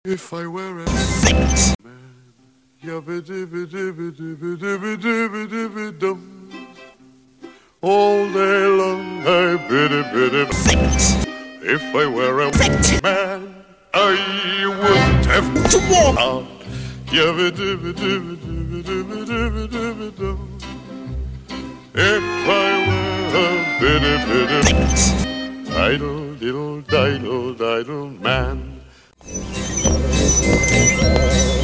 If I were a man, yabba-dibba-dibba-dibba-dibba-dibba-dibba-dum. All day long I biddy-biddy. If I were a man, I wouldn't have to walk out. Yabba-dibba-dibba-dibba-dibba-dibba-dibba-dum. If I were a biddy-biddy idle, diddle, diddle, diddle man.